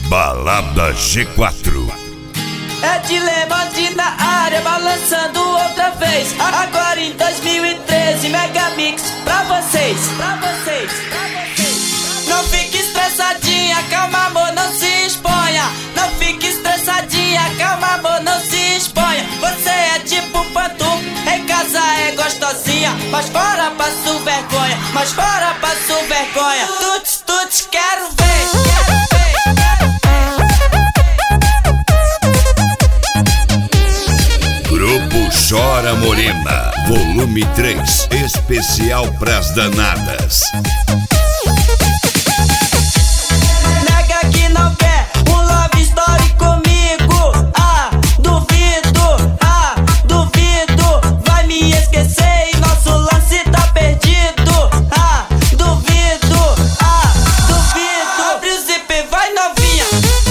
Balada G4. É Dilemande na área, balançando outra vez. Agora em 2013, Megamix pra vocês. Não fique estressadinha, calma amor, não se exponha. Não fique estressadinha, calma amor, não se exponha. Você é tipo panturro, em casa é gostosinha, mas fora passo vergonha, mas fora passo vergonha. Tuts, tuts, quero ver, quero ver. Grupo Chora Morena, volume 3, especial pras danadas. Nega que não quer um love story comigo. Duvido, vai me esquecer e nosso lance tá perdido. Duvido. Abre o zip, vai novinha.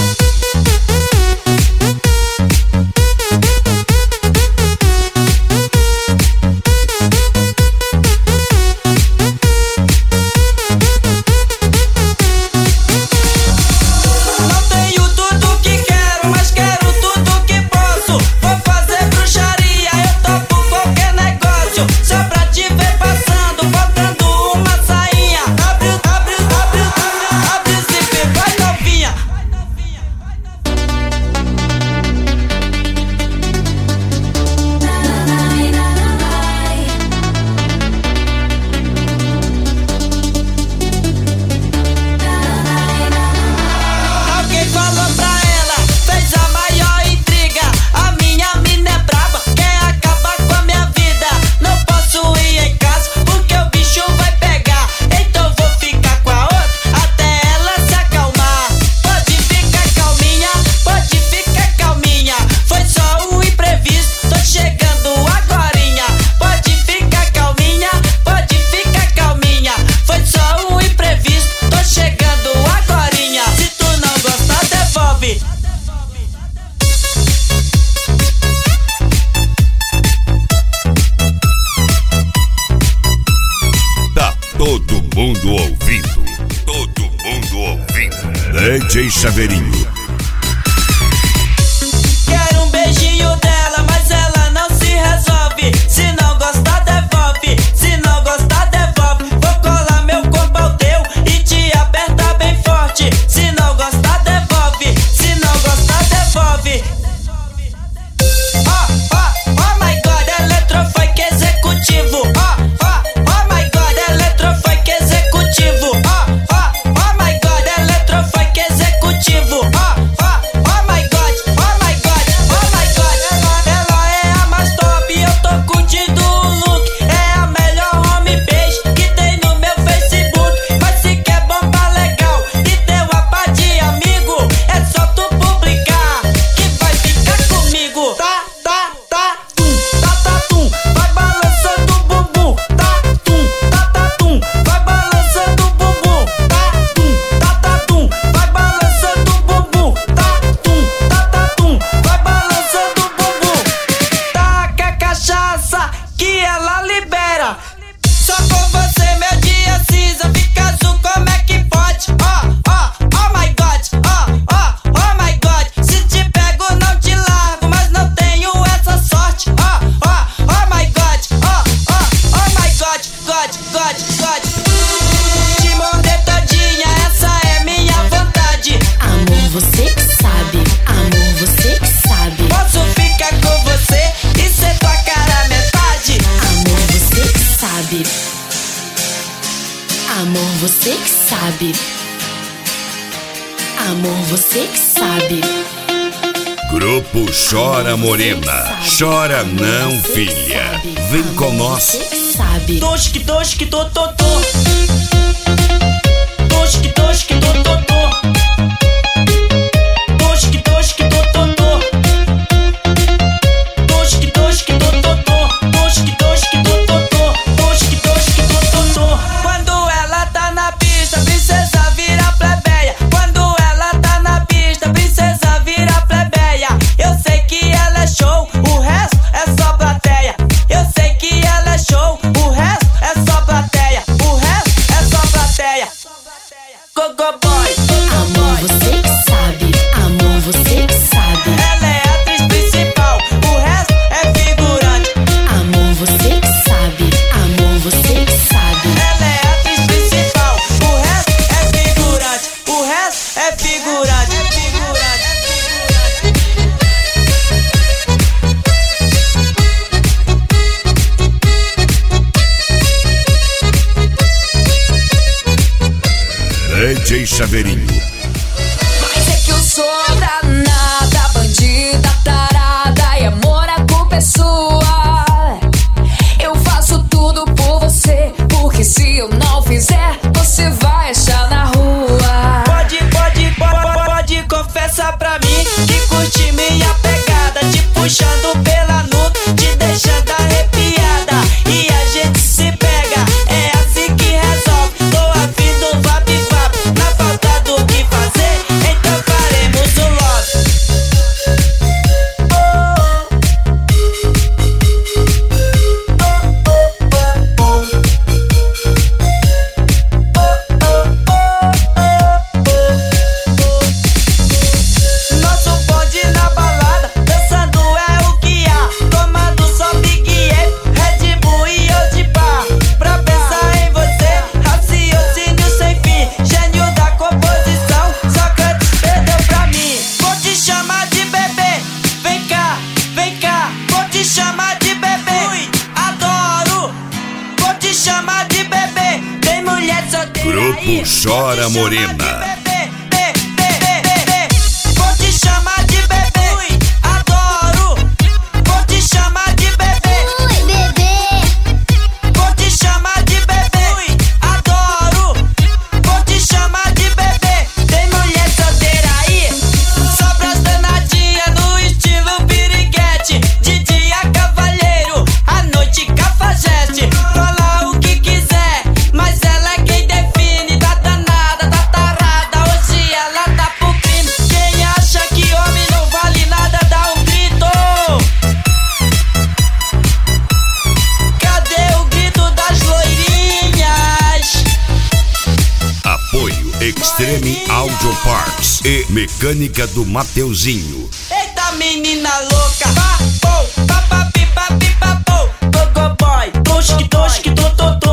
Todo mundo ouvindo. DJ Chaveirinho. Quero um beijinho dela, mas ela não se resolve. Se não gostar, devolve. Se não gostar, devolve. Vou colar meu corpo ao teu e te apertar bem forte. Se não gostar, devolve. Se não gostar, devolve. Oh my God, eletrofunk executivo. Oh my God, eletrofunk executivo. Oh my God, eletrofunk executivo. Oh my God. Ela é a mais top, eu tô curtindo o look. É a melhor homepage que tem no meu Facebook. Mas se quer bomba legal e ter uma pá de amigo, é só tu publicar que vai ficar comigo. Tum, vai balançando o bumbum. Tum, vai balançando o bumbum. Tum, vai balançando o bumbum. Tum, vai balançando o bumbum. Taca a cachaça que ela libera. Só com você meu dia cinza fica azul, como é que pode? Oh my God, se te pego não te largo, mas não tenho essa sorte. Oh my God, God. Te morder todinha, essa é minha vontade. Amor, você que sabe. Amor, você que sabe. Posso ficar com você e ser tua cara metade. Amor, você que sabe. Amor, você que sabe. Amor, você que sabe. Grupo Chora Morena. Chora não, filha. Vem com nós. Você que sabe. Tosque, tosque, tototô. Tosque, tosque, tototô. Tosque, tosque, tototô. Tosque, tosque, tototô. Tosque, tosque, tototô. Tosque, tosque, tototô. Quando ela tá na pista, princesa vira plebeia. Quando ela tá na pista, princesa vira plebeia. Eu sei que ela é show, o resto é só plateia. Eu sei que ela é show, o resto é só plateia. O resto é só plateia. Go, go, boy. Amor, você que sabe. DJ Chaveirinho. Mas é que eu sou danada, bandida, tarada, e amor, a culpa é sua. Eu faço tudo por você, porque se eu não fizer, você vai achar na rua. Pode confessar pra mim que curte minha pegada, te puxando pela nuca, te deixando arrepiada, e a gente se pega, é assim que resolve. Tô afim do vap-vap, na falta do que fazer, então faremos o love. Nosso bonde na balada, dançando é o que há, tomando só Big Apple, Red Bull e Old Bar. Pra pensar em você, raciocínio sem fim, gênio da composição, Sócrates perdeu pra mim. Vou te chamar de bebê, vem cá, vou te chamar de bebê, adoro. Vou te chamar de bebê, tem mulher solteira Grupo aí, Chora vou te chamar de Morena. bebê, vou te chamar de bebê, adoro. Vou te chamar de bebê, vou te chamar de bebê, adoro. Vou te chamar de bebê, tem mulher solteira aí, só pras danadinhas no estilo piriguete. De dia cavalheiro, à noite cafajeste. Fala o que quiser, mas ela é quem define. Tá danada, tá tarada, hoje ela tá pro crime. Quem acha que homem não vale nada, dá um grito. Cadê o grito das loirinhas? Apoio Extreme Audio Parts e Mecânica do Mateuzinho. Eita menina louca, papou, papapi, papi, papou. Gogo boy, tosque, tosque, tototô.